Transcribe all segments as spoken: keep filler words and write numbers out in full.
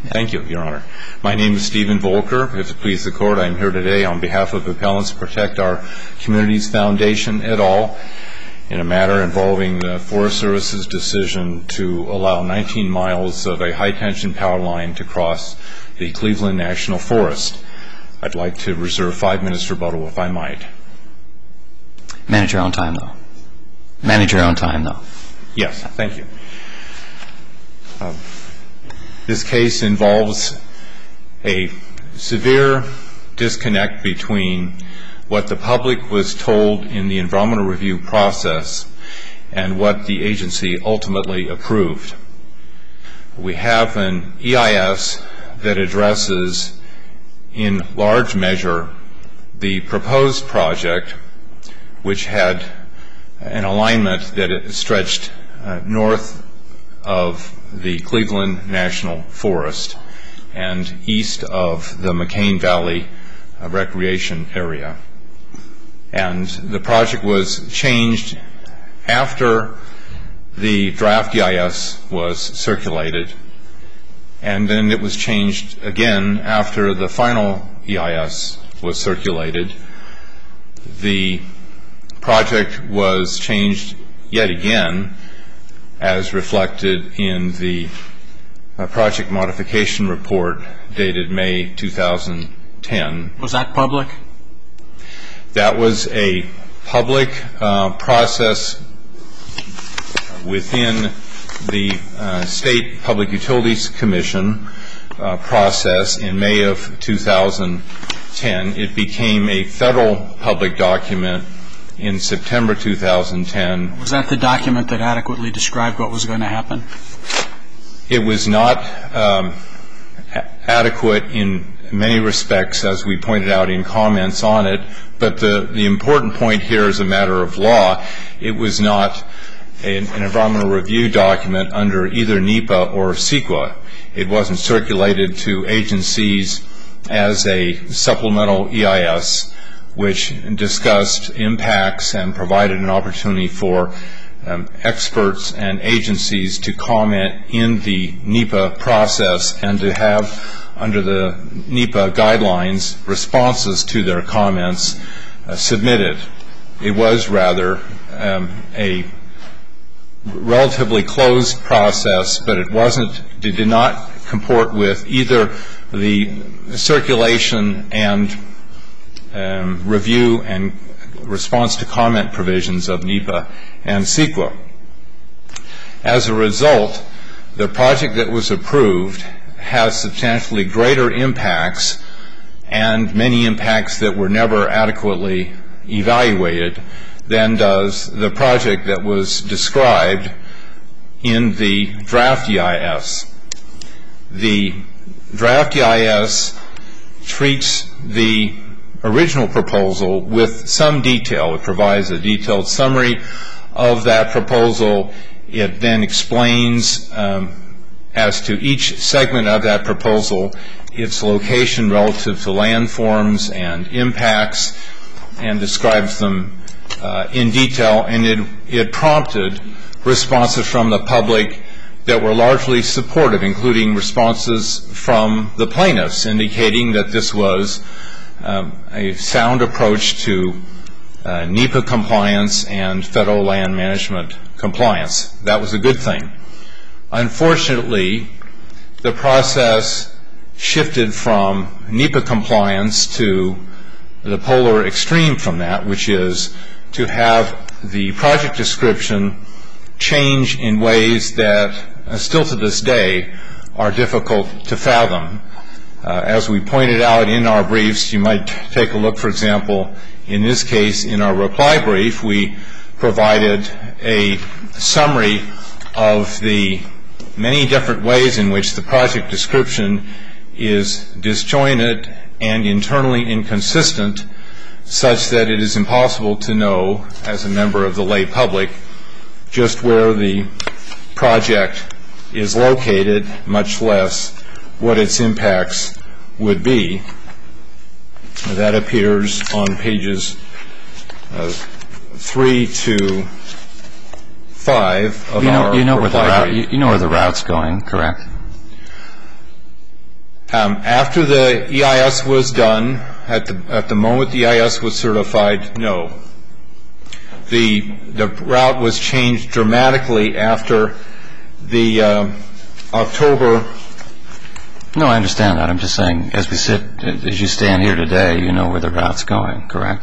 Thank you, Your Honor. My name is Stephen Volker. If it pleases the Court, I am here today on behalf of Appellants Protect Our Communities Foundation et al. In a matter involving the Forest Service's decision to allow nineteen miles of a high-tension power line to cross the Cleveland National Forest. I'd like to reserve five minutes for rebuttal, if I might. Manage your own time, though. Manage your own time, though. Yes, thank you. Um, this case involves a severe disconnect between what the public was told in the environmental review process and what the agency ultimately approved. We have an E I S that addresses, in large measure, the proposed project, which had an alignment that it stretched uh, north of the Cleveland National Forest and east of the McCain Valley uh, recreation area. And the project was changed after the draft E I S was circulated, and then it was changed again after the final E I S was circulated. The project was changed yet again, as reflected in the uh, project modification report dated May two thousand ten. Was that public? That was a public uh, process within the uh, State Public Utilities Commission uh, process in May of two thousand ten. It became a federal public document in September two thousand ten. Was that the document that adequately described what was going to happen? It was not um, a- adequate in many respects, as we pointed out in comments on it, but the, the important point here is a matter of law. It was not an, an environmental review document under either NEPA or CEQA. It wasn't circulated to agencies as a supplemental E I S, which discussed impacts and provided an opportunity for um, experts and agencies to comment in the NEPA process and to have, under the NEPA guidelines, responses to their comments uh, submitted. It was rather um, a relatively closed process, but it wasn't, it did not comport with either the circulation and Um, review and response to comment provisions of NEPA and CEQA. As a result, the project that was approved has substantially greater impacts and many impacts that were never adequately evaluated than does the project that was described in the draft E I S. The draft E I S treats the original proposal with some detail. It provides a detailed summary of that proposal. It then explains um, as to each segment of that proposal its location relative to landforms and impacts, and describes them uh, in detail, and it, it prompted responses from the public that were largely supportive, including responses from the plaintiffs indicating that this was Um, a sound approach to uh, NEPA compliance and federal land management compliance. That was a good thing. Unfortunately, the process shifted from NEPA compliance to the polar extreme from that, which is to have the project description change in ways that uh, still to this day are difficult to fathom. Uh, as we pointed out in our briefs, you might take a look, for example, in this case, in our reply brief, we provided a summary of the many different ways in which the project description is disjointed and internally inconsistent, such that it is impossible to know, as a member of the lay public, just where the project is located, much less what its impacts would be. That appears on pages uh, three to five of you know, our you know where the route, brief. you, you know where the route's going, correct? Um, after the E I S was done, at the at the moment the E I S was certified, no. The the route was changed dramatically after the uh, October. No, I understand that. I'm just saying, as we sit, as you stand here today, you know where the route's going, correct?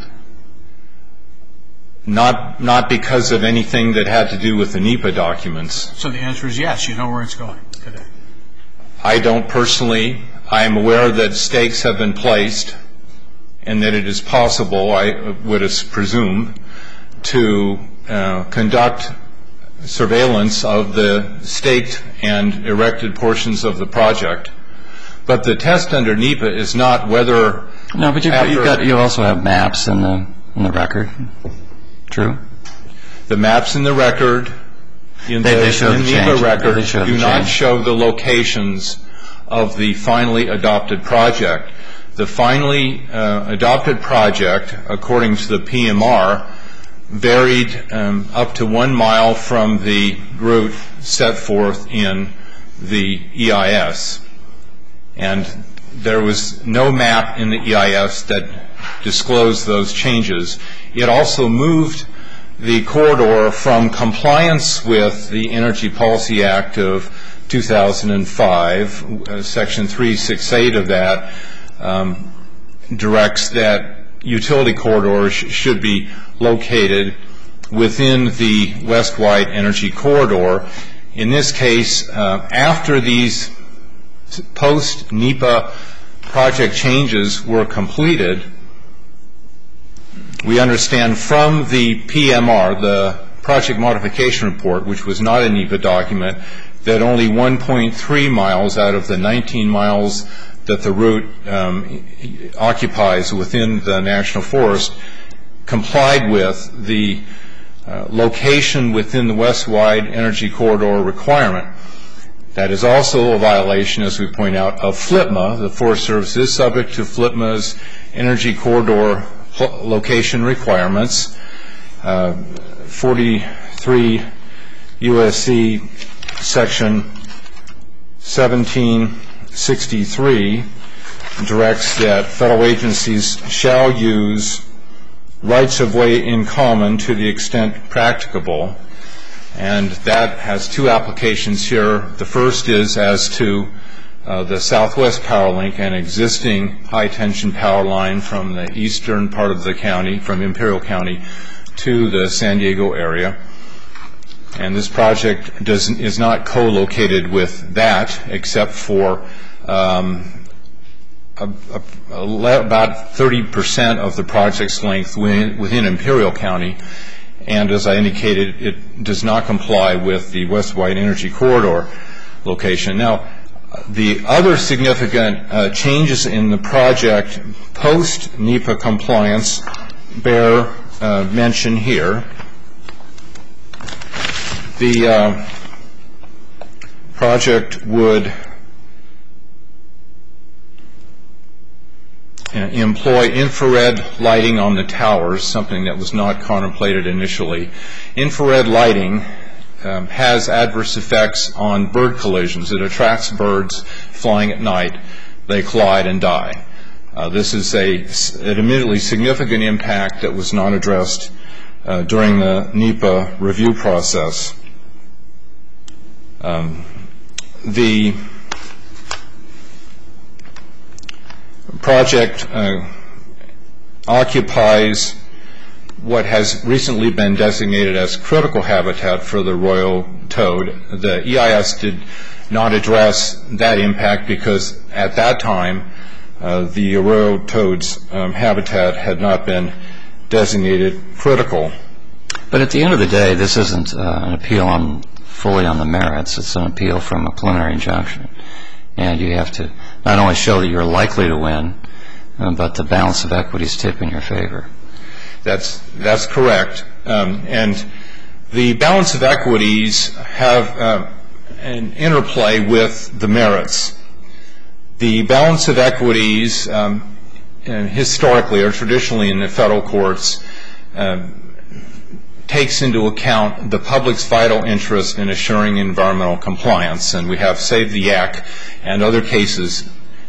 Not not because of anything that had to do with the NEPA documents. So the answer is yes, you know where it's going today. I don't personally. I am aware that stakes have been placed and that it is possible, I would presume, to uh, conduct surveillance of the staked and erected portions of the project. But the test under NEPA is not whether... No, but you've, you've got, you also have maps in the, in the record. True? The maps in the record, in they, the, they show in the NEPA record, do not change. show the locations of the finally adopted project. The finally uh, adopted project, according to the P M R, varied um, up to one mile from the route set forth in the E I S. And there was no map in the E I S that disclosed those changes. It also moved the corridor from compliance with the Energy Policy Act of two thousand five, uh, Section three sixty-eight of that um, directs that utility corridors sh- should be located within the West White Energy Corridor. In this case, uh, after these post-NEPA project changes were completed, we understand from the P M R, the Project Modification Report, which was not a NEPA document, that only one point three miles out of the nineteen miles that the route um, occupies within the National Forest complied with the uh, location within the West Wide Energy Corridor requirement. That is also a violation, as we point out, of FLIPMA. The Forest Service is subject to FLIPMA's Energy Corridor location requirements. Uh, forty-three U S C Section seventeen sixty-three directs that federal agencies shall use rights of way in common to the extent practicable. And that has two applications here. The first is as to uh, the Southwest Power Link, an existing high-tension power line from the eastern part of the county, from Imperial County, to the San Diego area. And this project does, is not co-located with that, except for um, a, a, a, about thirty percent of the project's length within, within Imperial County. And as I indicated, it does not comply with the West White Energy Corridor location. Now, the other significant uh, changes in the project post-NEPA compliance bear uh, mention here. The uh, project would employ infrared lighting on the towers, something that was not contemplated initially. Infrared lighting um, has adverse effects on bird collisions. It attracts birds flying at night. They collide and die. Uh, this is a, an admittedly significant impact that was not addressed uh, during the NEPA review process. Um, the project uh, occupies what has recently been designated as critical habitat for the royal toad. The E I S did not address that impact because at that time uh, the royal toad's um, habitat had not been designated critical. But at the end of the day, this isn't uh, an appeal on fully on the merits. It's an appeal from a preliminary injunction. And you have to not only show that you're likely to win, uh, but the balance of equities tip in your favor. That's that's correct. Um, and the balance of equities have uh, an interplay with the merits. The balance of equities um, and historically or traditionally in the federal courts um, takes into account the public's vital interest in assuring environmental compliance. And we have Save the Yak and other cases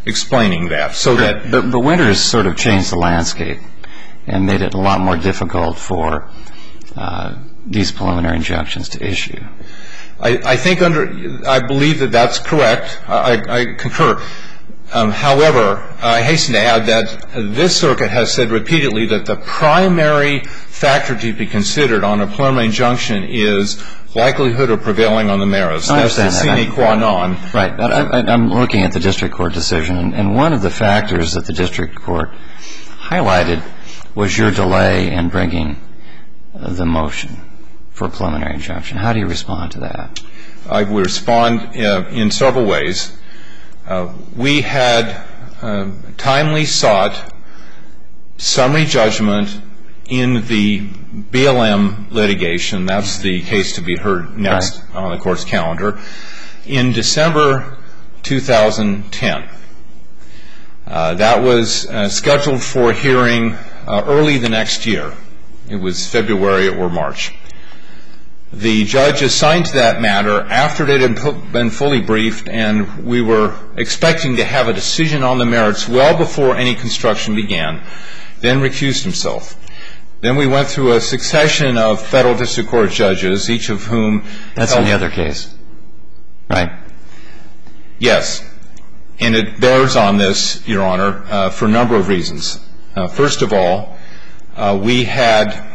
explaining that. So that, but, but Winters sort of changed the landscape and made it a lot more difficult for uh, these preliminary injunctions to issue. I, I think under, I believe that that's correct. I, I concur. Um, however, I hasten to add that this circuit has said repeatedly that the primary factor to be considered on a preliminary injunction is likelihood of prevailing on the merits. I That's the understand sine qua non. Right. But I, I'm looking at the district court decision, and, and one of the factors that the district court highlighted was your delay in bringing the motion for a preliminary injunction. How do you respond to that? I would respond uh, in several ways. Uh, we had uh, timely sought summary judgment in the B L M litigation. That's the case to be heard next right. on the court's calendar. In December two thousand ten. Uh, that was uh, scheduled for hearing uh, early the next year. It was February or March. The judge assigned to that matter after it had been fully briefed, and we were expecting to have a decision on the merits well before any construction began, then recused himself. Then we went through a succession of federal district court judges, each of whom... That's in the other case, right? Yes. And it bears on this, Your Honor, uh, for a number of reasons. Uh, first of all, uh, we had...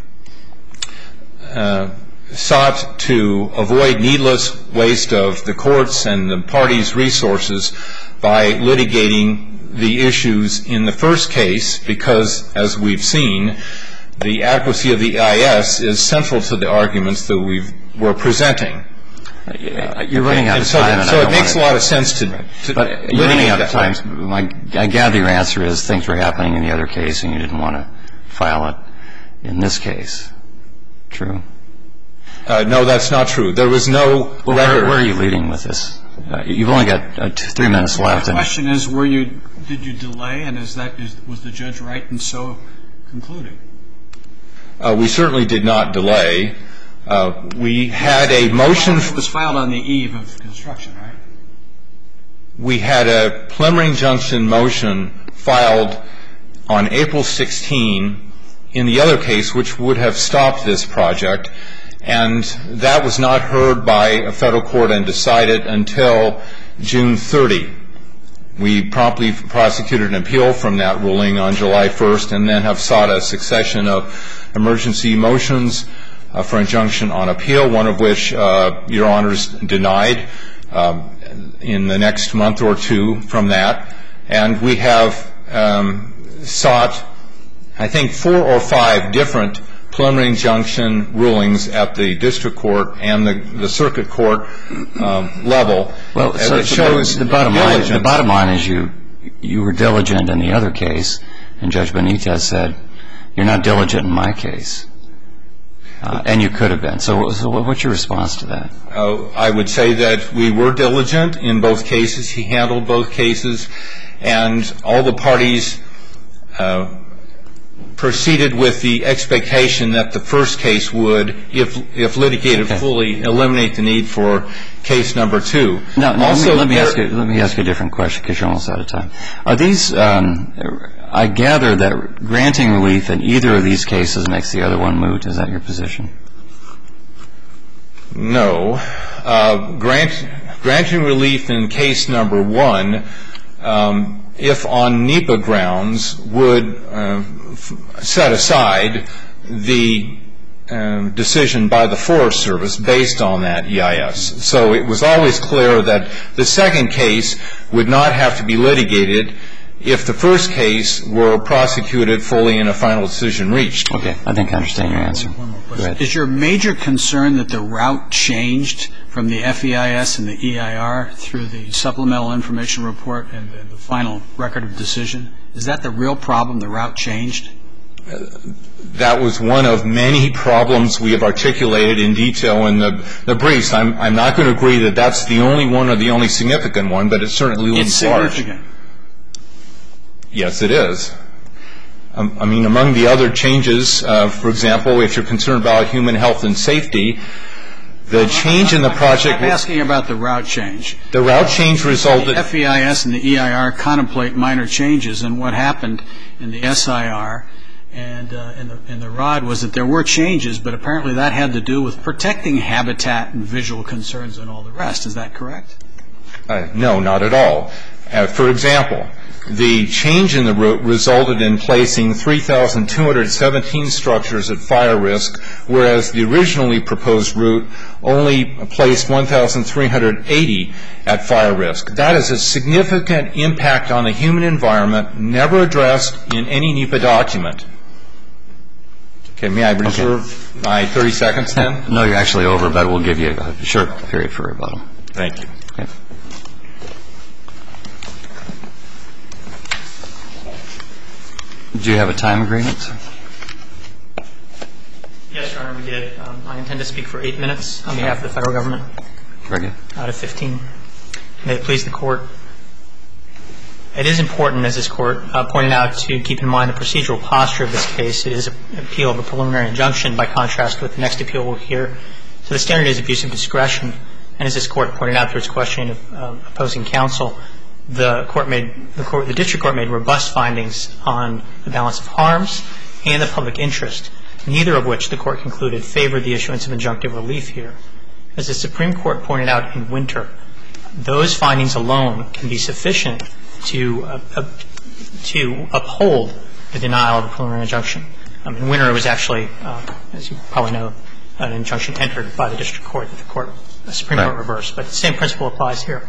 Uh, sought to avoid needless waste of the court's and the party's resources by litigating the issues in the first case because, as we've seen, the adequacy of the E I S is central to the arguments that we were presenting. You're running out of so, time. So it makes a lot of sense to, to but you're running out of time. My, I gather your answer is things were happening in the other case and you didn't want to file it in this case. True? Uh, no, that's not true. There was no well, record. Where, where are you leading with this? Uh, you've only got uh, two, three minutes left. The question is, were you, did you delay, and is that, is, was the judge right in so concluding? Uh, we certainly did not delay. Uh, we had a motion. It was filed on the eve of construction, right? We had a preliminary injunction motion filed on April sixteenth in the other case, which would have stopped this project. And that was not heard by a federal court and decided until June thirtieth. We promptly prosecuted an appeal from that ruling on July first and then have sought a succession of emergency motions uh, for injunction on appeal, one of which uh, Your Honors denied um, in the next month or two from that. And we have um, sought, I think, four or five different preliminary injunction rulings at the district court and the, the circuit court um, level. Well, so it shows the, the bottom line. The bottom line is you you were diligent in the other case, and Judge Benitez said you're not diligent in my case, uh, and you could have been. So, so what's your response to that? Uh, I would say that we were diligent in both cases. He handled both cases, and all the parties. Uh, proceeded with the expectation that the first case would, if if litigated okay. fully, eliminate the need for case number two. Now, now also, let me, let me ask you let me ask you a different question because you're almost out of time. Are these? Um, I gather that granting relief in either of these cases makes the other one moot. Is that your position? No. Uh, grant, granting relief in case number one, um, if on NEPA grounds, would uh, set aside the um, decision by the Forest Service based on that E I S. So it was always clear that the second case would not have to be litigated if the first case were prosecuted fully and a final decision reached. Okay, I think I understand your answer. One more question. Is your major concern that the route changed from the F E I S and the E I R through the supplemental information report and the final record of decision? Is that the real problem, the route changed? Uh, that was one of many problems we have articulated in detail in the, the briefs. I'm, I'm not going to agree that that's the only one or the only significant one, but it certainly looms large. It's significant. Yes, it is. Um, I mean, among the other changes, uh, for example, if you're concerned about human health and safety, The change in the project... I'm asking about the route change. The route change resulted... The F E I S and the E I R contemplate minor changes, and what happened in the S I R and uh, in, the, in the R O D was that there were changes, but apparently that had to do with protecting habitat and visual concerns and all the rest. Is that correct? Uh, no, not at all. Uh, for example, the change in the route resulted in placing three thousand two hundred seventeen structures at fire risk, whereas the originally proposed route only placed one thousand three hundred eighty at fire risk. That is a significant impact on the human environment, never addressed in any NEPA document. Okay, may I reserve okay. my thirty seconds then? No, you're actually over, but we'll give you a short period for rebuttal. Thank you. Okay. Do you have a time agreement? Yes, Your Honor, we did. Um, I intend to speak for eight minutes on behalf of the federal government. Very good. Out of fifteen. May it please the Court. It is important, as this Court uh, pointed out, to keep in mind the procedural posture of this case. It is an appeal of a preliminary injunction, by contrast with the next appeal we'll hear. So the standard is abuse of discretion. And as this Court pointed out through its questioning of um, opposing counsel, the court made the, court, the district court made robust findings on the balance of harms and the public interest, neither of which the court concluded favored the issuance of injunctive relief here. As the Supreme Court pointed out in Winter, those findings alone can be sufficient to uh, uh, to uphold the denial of a preliminary injunction. Um, in Winter, it was actually, uh, as you probably know, an injunction entered by the district court that the court, the Supreme Court reversed. But the same principle applies here.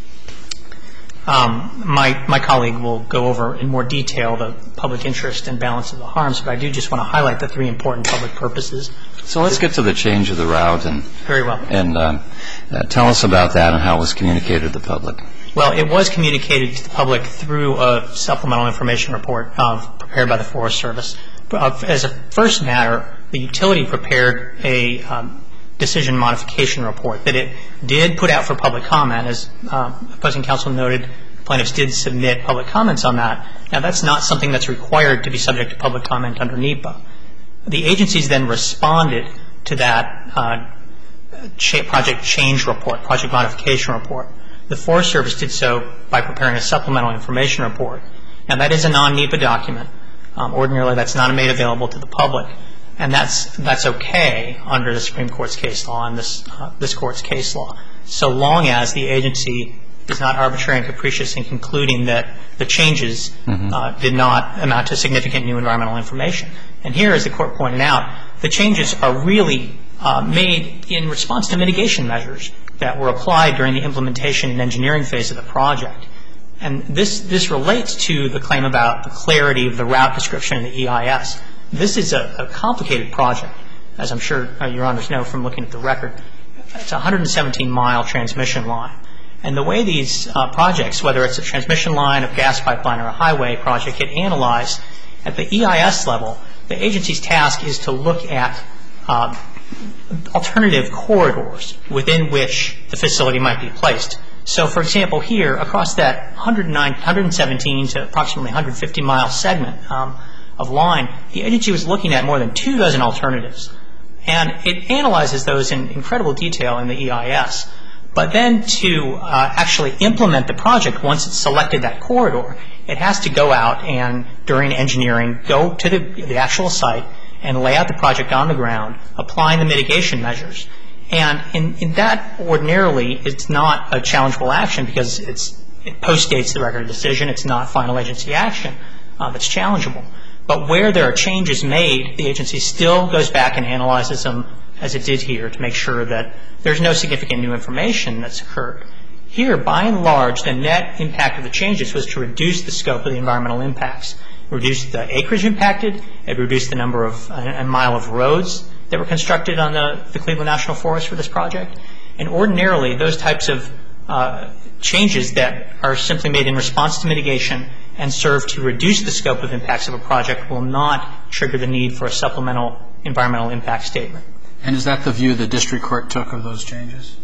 Um, my, my colleague will go over in more detail the public interest and balance of the harms, but I do just want to highlight the three important public purposes. So let's get to the change of the route and very well. And um, uh, tell us about that and how it was communicated to the public. Well, it was communicated to the public through a supplemental information report uh, prepared by the Forest Service. Uh, as a first matter, the utility prepared a um, decision modification report that it did put out for public comment. As uh, opposing counsel noted, plaintiffs did submit public comments on that. Now, that's not something that's required to be subject to public comment under NEPA. The agencies then responded to that uh, cha- project change report, project modification report. The Forest Service did so by preparing a supplemental information report. Now, that is a non-NEPA document. Um, ordinarily, that's not made available to the public. And that's that's okay under the Supreme Court's case law and this uh, this Court's case law, so long as the agency is not arbitrary and capricious in concluding that the changes mm-hmm. uh, did not amount to significant new environmental information. And here, as the Court pointed out, the changes are really uh, made in response to mitigation measures that were applied during the implementation and engineering phase of the project. And this this relates to the claim about the clarity of the route description in the E I S. This is a, a complicated project, as I'm sure uh, Your Honors know from looking at the record. It's a one hundred seventeen mile transmission line. And the way these uh, projects, whether it's a transmission line, a gas pipeline, or a highway project, get analyzed at the E I S level, the agency's task is to look at uh, alternative corridors within which the facility might be placed. So, for example, here, across that one hundred nine, one hundred seventeen to approximately one hundred fifty mile segment um, of line, the agency was looking at more than two dozen alternatives. And it analyzes those in incredible detail in the E I S. But then to uh, actually implement the project, once it's selected that corridor, it has to go out and, during engineering, go to the, the actual site and lay out the project on the ground, applying the mitigation measures. And in, in that, ordinarily, it's not a challengeable action because it's, it postdates the record of decision. It's not final agency action uh, that's challengeable. But where there are changes made, the agency still goes back and analyzes them, as it did here, to make sure that there's no significant new information that's occurred. Here, by and large, the net impact of the changes was to reduce the scope of the environmental impacts. It reduced the acreage impacted. It reduced the number of a mile of roads that were constructed on the, the Cleveland National Forest for this project. And ordinarily, those types of uh, changes that are simply made in response to mitigation and serve to reduce the scope of impacts of a project will not trigger the need for a supplemental environmental impact statement. And is that the view the district court took of those changes?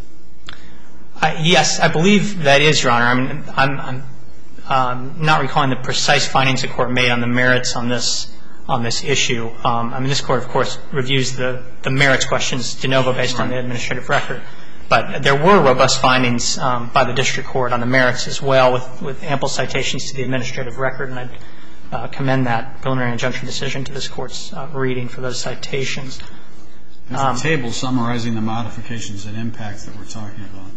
Uh, yes, I believe that is, Your Honor. I mean, I'm, I'm um, not recalling the precise findings the court made on the merits on this on this issue. Um, I mean, this Court, of course, reviews the, the merits questions de novo based on the administrative record. But there were robust findings um, by the district court on the merits as well, with, with ample citations to the administrative record, and I'd uh, commend that preliminary injunction decision to this Court's uh, reading for those citations. There's Um, a table summarizing the modifications and impacts that we're talking about.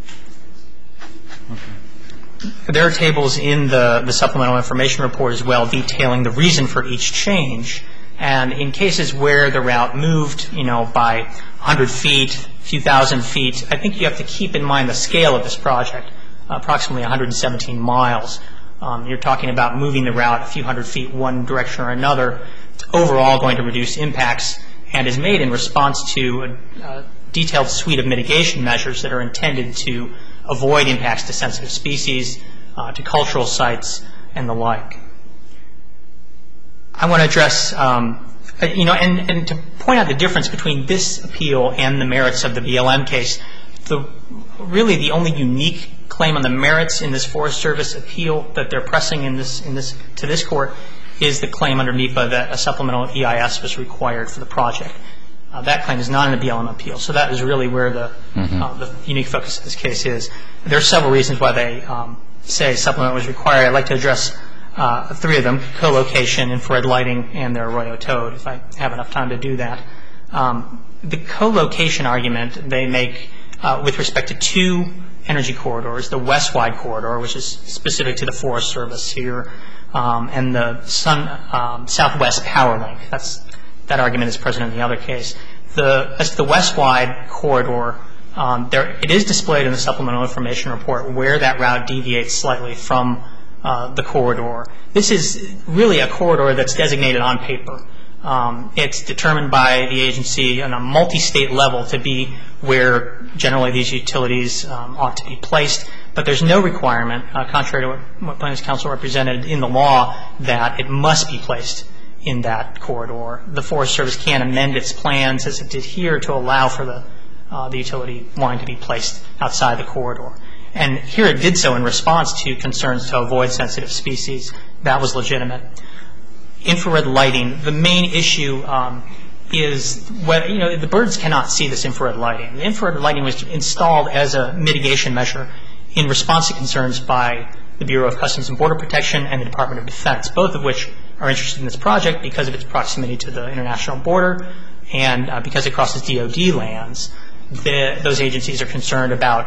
Okay. There are tables in the, the supplemental information report as well detailing the reason for each change. And in cases where the route moved, you know, by one hundred feet, a few thousand feet, I think you have to keep in mind the scale of this project, approximately one hundred seventeen miles. Um, you're talking about moving the route a few hundred feet one direction or another. It's overall going to reduce impacts and is made in response to a, a detailed suite of mitigation measures that are intended to avoid impacts to sensitive species, uh, to cultural sites, and the like. I want to address, um, you know, and, and to point out the difference between this appeal and the merits of the B L M case. The, really the only unique claim on the merits in this Forest Service appeal that they're pressing in this, in this, to this Court is the claim under NEPA that a supplemental E I S was required for the project. Uh, that claim is not in the B L M appeal, so that is really where the, mm-hmm. uh, the unique focus of this case is. There are several reasons why they um, say supplement was required. I'd like to address uh, three of them: co-location, infrared lighting, and the Arroyo toad, if I have enough time to do that. Um, the co-location argument they make uh, with respect to two energy corridors: the West-Wide corridor, which is specific to the Forest Service here, um, and the sun, um, Southwest Power Link. That's That argument is present in the other case. The, as to the West-Wide corridor, um, there, it is displayed in the supplemental information report where that route deviates slightly from uh, the corridor. This is really a corridor that's designated on paper. Um, it's determined by the agency on a multi-state level to be where generally these utilities um, ought to be placed, but there's no requirement, uh, contrary to what, what Plaintiffs' Counsel represented in the law, that it must be placed in that corridor. The Forest Service can amend its plans as it did here to allow for the, uh, the utility line to be placed outside the corridor. And here it did so in response to concerns to avoid sensitive species. That was legitimate. Infrared lighting, the main issue um, is, what, you know, the birds cannot see this infrared lighting. The infrared lighting was installed as a mitigation measure in response to concerns by the Bureau of Customs and Border Protection and the Department of Defense, both of which are interested in this project because of its proximity to the international border and uh, because it crosses D O D lands. The, those agencies are concerned about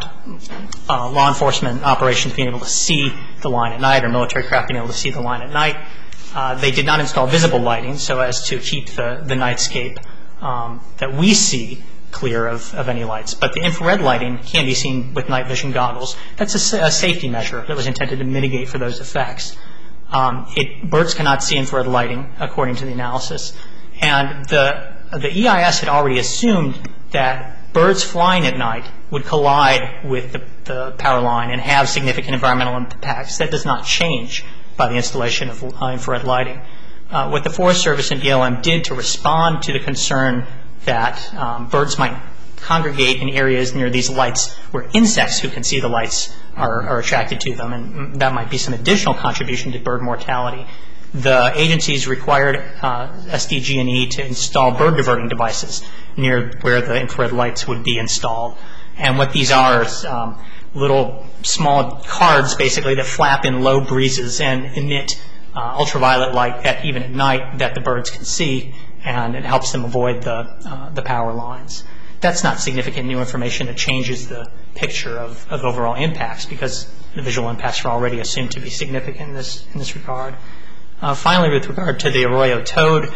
uh, law enforcement operations being able to see the line at night or military craft being able to see the line at night. Uh, they did not install visible lighting so as to keep the, the nightscape um, that we see clear of, of any lights. But the infrared lighting can be seen with night vision goggles. That's a, a safety measure that was intended to mitigate for those effects. Um, it, birds cannot see infrared lighting, according to the analysis. And the, the E I S had already assumed that birds flying at night would collide with the, the power line and have significant environmental impacts. That does not change by the installation of uh, infrared lighting. Uh, what the Forest Service and B L M did to respond to the concern that um, birds might congregate in areas near these lights where insects who can see the lights are, are attracted to them, and that might be some additional contribution to bird mortality. The agencies required uh, S D G and E to install bird diverting devices near where the infrared lights would be installed. And what these are is um, little small cards, basically, that flap in low breezes and emit uh, ultraviolet light at, even at night that the birds can see, and it helps them avoid the, uh, the power lines. That's not significant new information that changes the picture of, of overall impacts because the visual impacts are already assumed to be significant in this, in this regard. Uh, finally, with regard to the Arroyo toad,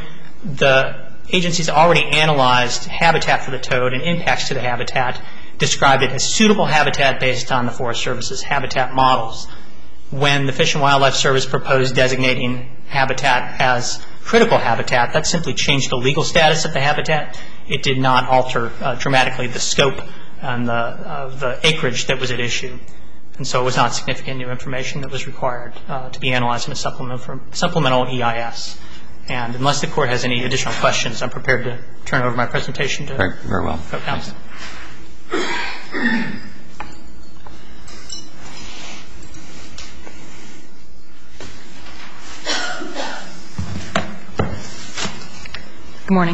the agencies already analyzed habitat for the toad and impacts to the habitat, described it as suitable habitat based on the Forest Service's habitat models. When the Fish and Wildlife Service proposed designating habitat as critical habitat, that simply changed the legal status of the habitat. It did not alter uh, dramatically the scope and the, uh, the acreage that was at issue. And so it was not significant new information that was required uh, to be analyzed in a supplemental, supplemental E I S. And unless the Court has any additional questions, I'm prepared to turn over my presentation to very, very well. Co-counsel. Good morning.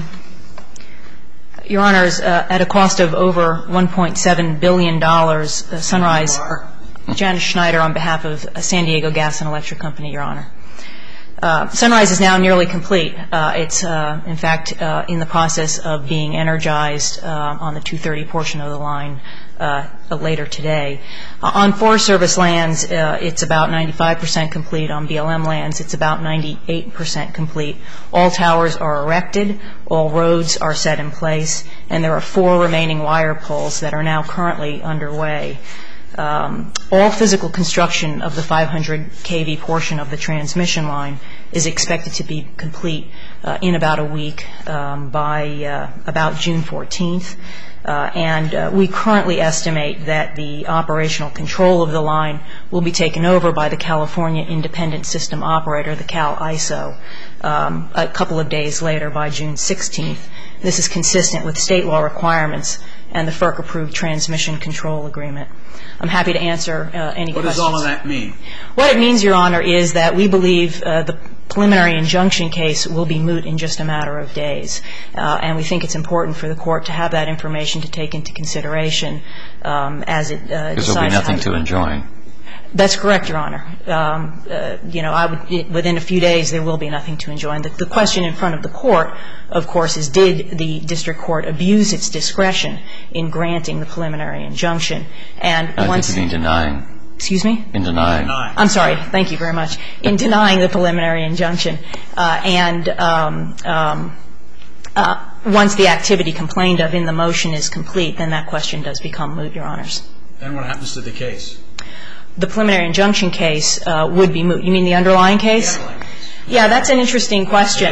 Your Honors, uh, at a cost of over one point seven billion dollars, uh, Sunrise, Janice Schneider on behalf of uh, San Diego Gas and Electric Company, Your Honor. Uh, Sunrise is now nearly complete. Uh, it's, uh, in fact, uh, in the process of being energized uh, on the two thirty portion of the line uh, later today. Uh, on Forest Service lands, uh, it's about ninety-five percent complete. On B L M lands, it's about ninety-eight percent complete. All towers are erected, all roads are set in place, and there are four remaining wire poles that are now currently underway. Um, all physical construction of the five hundred k V portion of the transmission line is expected to be complete uh, in about a week um, by uh, about June fourteenth. Uh, and uh, we currently estimate that the operational control of the line will be taken over by the California Independent System Operator, the Cal I S O, um, a couple of days later by June sixteenth. This is consistent with state law requirements and the F E R C-approved transmission control agreement. I'm happy to answer uh, any what questions. What does all of that mean? What it means, Your Honor, is that we believe uh, the preliminary injunction case will be moot in just a matter of days. Uh, and we think it's important for the Court to have that information to take into consideration um, as it uh, decides. Because there will be nothing to enjoin. That's correct, Your Honor. Um, uh, you know, I would, within a few days there will be nothing to enjoin. The, the question in front of the Court, of course, is did the district court abuse its discretion in granting the preliminary injunction? And I once think you mean denying. Excuse me? In denying. I'm sorry. Thank you very much. In denying the preliminary injunction. Uh, and um, um, uh, once the activity complained of in the motion is complete, then that question does become moot, Your Honors. Then what happens to the case? The preliminary injunction case uh, would be moot. You mean the underlying case? The underlying case. Yeah, that's an interesting question.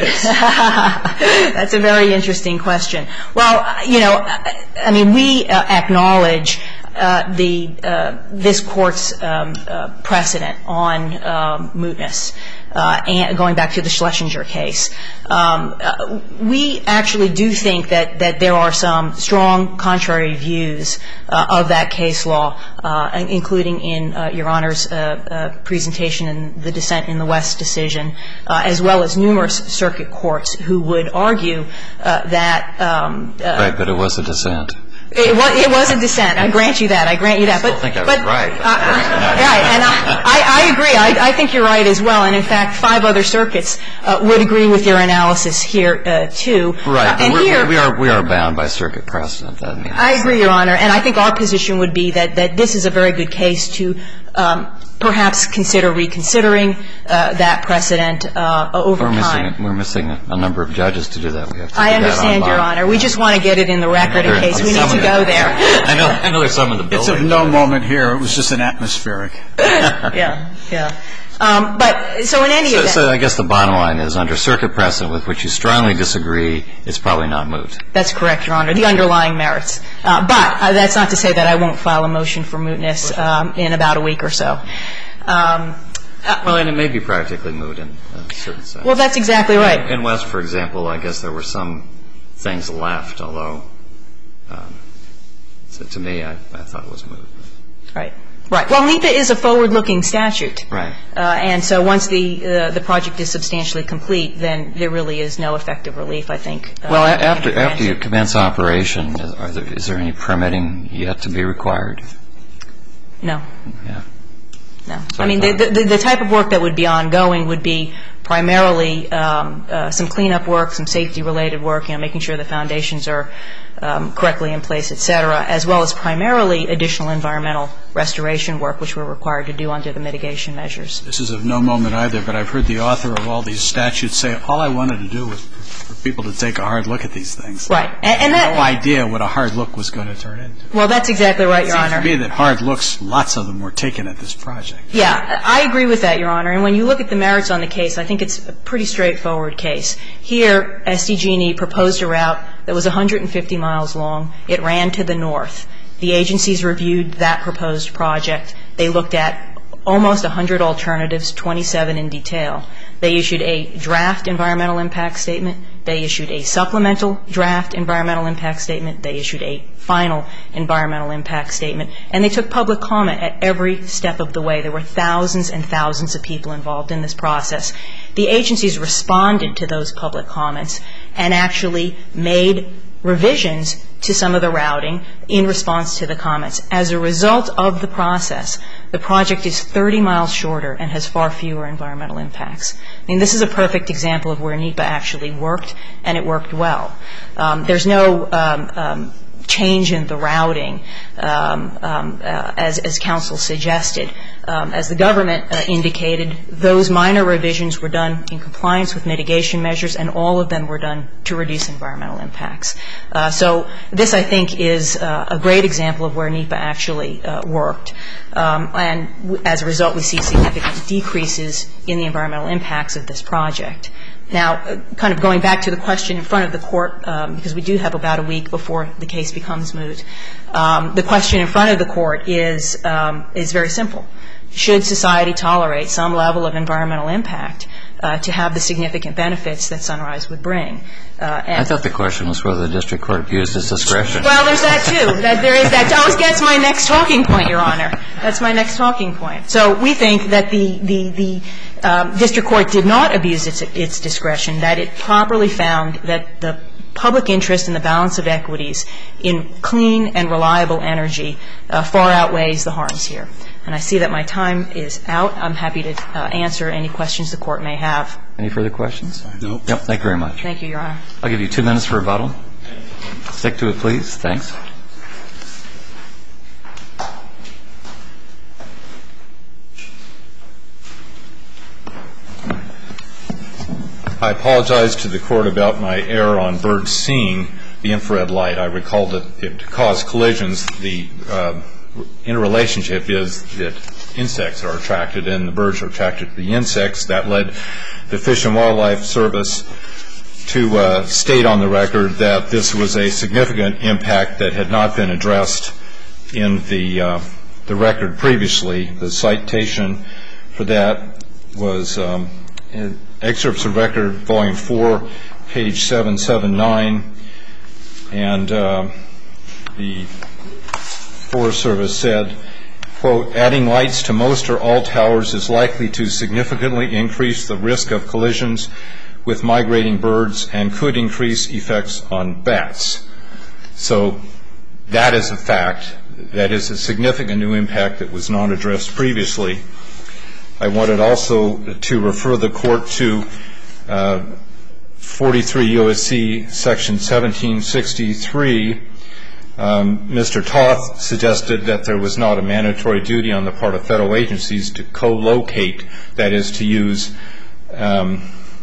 That's a very interesting question. Well, you know, I mean, we uh, acknowledge uh, the uh, this Court's um, uh, precedent on um, mootness, uh, and going back to the Schlesinger case. Um, uh, we actually do think that, that there are some strong contrary views uh, of that case law, uh, including in uh, Your Honor's uh, uh, presentation in the dissent in the West decision, uh, as well as numerous circuit courts who would argue uh, that um, uh, right, but it was a dissent. It was, it was a dissent. I grant you that. I grant you that. I but, think I was but, right. Uh, right, and I, I, I agree. I, I think you're right as well. And in fact, five other circuits uh, would agree with your analysis here uh, too. Right. Uh, and we're, here, we are we are bound by circuit precedent. That means. I agree, Your Honor. And I think our position would be that that this is a very good case to um, perhaps consider reconsidering uh, that precedent uh, over we're time. Missing, we're missing a, a number of judges to do that. We have to I do understand, that Your Honor. We just want to get it in the record in case we need to go there. I know, I know there's some in the building. It's of no moment here. It was just an atmospheric. Yeah, yeah. Um, but so in any so, event. So I guess the bottom line is under circuit precedent with which you strongly disagree, it's probably not moot. That's correct, Your Honor, the underlying merits. Uh, but uh, that's not to say that I won't file a motion for mootness um, in about a week or so. Um, uh, well, and it may be practically moot in a certain sense. Well, that's exactly right. In West, for example, I guess there were some things left, although um, so to me, I, I thought it was moot. Right. Right. Well, NEPA is a forward-looking statute. Right. Uh, and so once the uh, the project is substantially complete, then there really is no effective relief, I think. Uh, well, after after you commence operation, is, are there, is there any permitting yet to be required? No. Yeah. No. So I mean, the, the the type of work that would be ongoing would be primarily um, uh, some cleanup work, some safety-related work, you know, making sure the foundations are um, correctly in place, et cetera, as well as primarily additional environmental restoration work, which we're required to do under the mitigation measures. This is of no moment either, but I've heard the author of all these statutes say all I wanted to do was for people to take a hard look at these things. Right. And, and that, no idea what a hard look was going to turn into. Well, that's exactly right, Your Honor. It seems to me that hard looks, lots of them were taken at this project. Yeah, I agree with that, Your Honor. And when you look at the merits on the case, I think it's a pretty straightforward case. Here, S D G and E proposed a route that was one hundred fifty miles long. It ran to the north. The agencies reviewed that proposed project. They looked at almost one hundred alternatives, twenty-seven in detail. They issued a draft environmental impact statement. They issued a supplemental draft environmental impact statement. They issued a final environmental impact statement. And they took public comment at every step of the way. There were thousands and thousands of people involved in this process. The agencies responded to those public comments and actually made revisions to some of the routing in response to the comments. As a result of the process, the project is thirty miles shorter and has far fewer environmental impacts. I mean, this is a perfect example of where NEPA actually worked, and it worked well. Um, there's no um, um, change in the routing, um, um, uh, as, as counsel suggested. Um, as the government uh, indicated, those minor revisions were done in compliance with mitigation measures, and all of them were done to reduce environmental impacts. Uh, so this, I think, is uh, a great example of where NEPA actually uh, worked. Um, and w- as a result, we see significant decreases in the environmental impacts of this project. Now, uh, kind of going back to the question in front of the court, um, because we do have about a week before the case becomes moot, um, the question in front of the court is, um, is very simple. Should society tolerate some level of environmental impact uh, to have the significant benefits that Sunrise would bring? Uh, and I thought the question was whether the district court abused its discretion. Well, there's that, too. That there is that. Oh, that's my next talking point, Your Honor. That's my next talking point. So we think that the, the, the um, district court did not abuse its, its discretion, that it properly found that the public interest and the balance of equities in clean and reliable energy uh, far outweighs the harms here. And I see that my time is out. I'm happy to uh, answer any questions the court may have. Any further questions? No. Yep, thank you very much. Thank you, Your Honor. I'll give you two minutes for rebuttal. Stick to it, please. Thanks. I apologize to the court about my error on birds seeing the infrared light. I recall that it caused collisions. The uh, interrelationship is that insects are attracted and the birds are attracted to the insects. That led the Fish and Wildlife Service to uh, state on the record that this was a significant impact that had not been addressed in the uh, the record previously. The citation for that was um, in excerpts of record, volume four, page seven seventy-nine, and uh, the Forest Service said, quote, adding lights to most or all towers is likely to significantly increase the risk of collisions with migrating birds and could increase effects on bats. So that is a fact. That is a significant new impact that was not addressed previously. I wanted also to refer the court to uh, forty-three U S C section seventeen sixty-three. Um, Mister Toth suggested that there was not a mandatory duty on the part of federal agencies to co-locate, that is, to use um,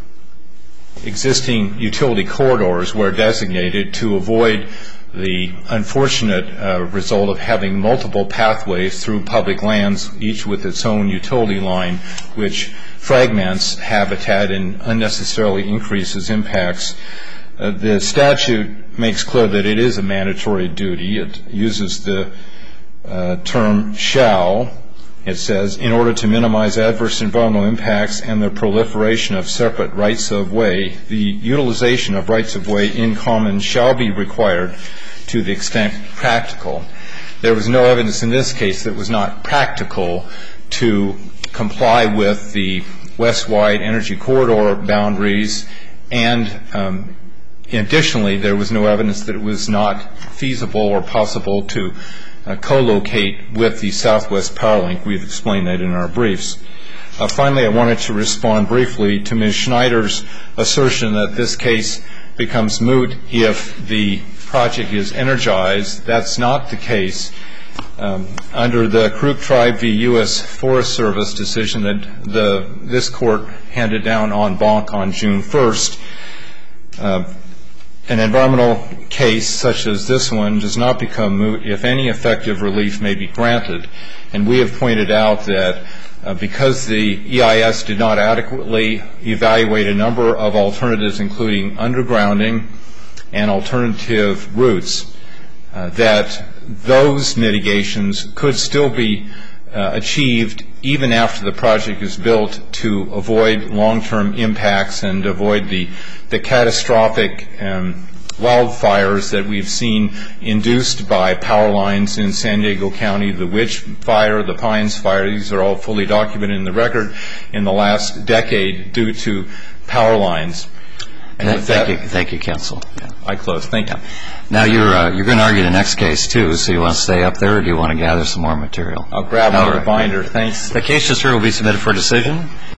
existing utility corridors where designated to avoid the unfortunate uh, result of having multiple pathways through public lands, each with its own utility line, which fragments habitat and unnecessarily increases impacts. Uh, the statute makes clear that it is a mandatory duty. It uses the uh, term shall. It says, in order to minimize adverse environmental impacts and the proliferation of separate rights of way, the utilization of rights of way in common shall be required to the extent practical. There was no evidence in this case that it was not practical to comply with the west-wide energy corridor boundaries, and um, additionally, there was no evidence that it was not feasible or possible to uh, co-locate with the Southwest Powerlink. We've explained that in our briefs. Uh, finally, I wanted to respond briefly to Miz Schneider's assertion that this case becomes moot if the project is energized. That's not the case. Um, under the Karuk Tribe v. U S Forest Service decision that the, this court handed down en banc on June first, uh, an environmental case such as this one does not become moot if any effective relief may be granted. And we have pointed out that uh, because the E I S did not adequately evaluate a number of alternatives, including undergrounding and alternative routes, uh, that those mitigations could still be uh, achieved even after the project is built to avoid long-term impacts and avoid the, the catastrophic um, wildfires that we've seen induced by power lines in San Diego County, the Witch Fire, the Pines Fire. These are all fully documented in the record in the last decade due to power lines. And Thank, with thank that, you, thank you, counsel. Yeah. I close. Thank you. Now you're uh, you're going to argue the next case too. So you want to stay up there, or do you want to gather some more material? I'll grab All another right. binder. Thanks. The case just heard will be submitted for decision.